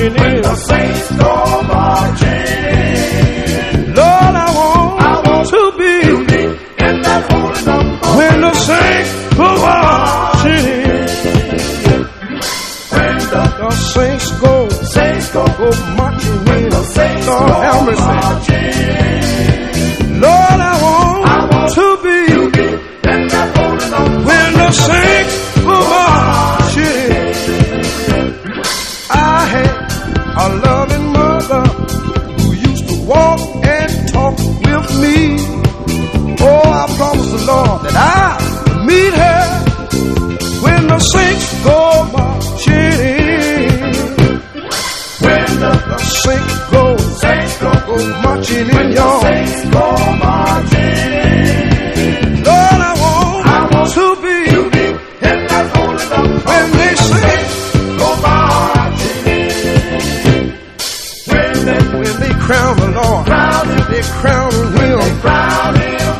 marching when in. the saints go marching in. Lord, I want to be in that holy number when the saints go marching in. when The saints go marching in. the saints Lord, go have mercy. marching in. Lord, I want to be in that holy number when the saints go marching in. I had a loving mother who used to walk and talk with me. Oh, I promised the Lord that I would meet her when the saints go marching in. when the Saints go marching in, y'all. saints go marching in. Lord, I want to be in that holy number when they sing, go marching in. when they crown the Lord, they crown him. Crown him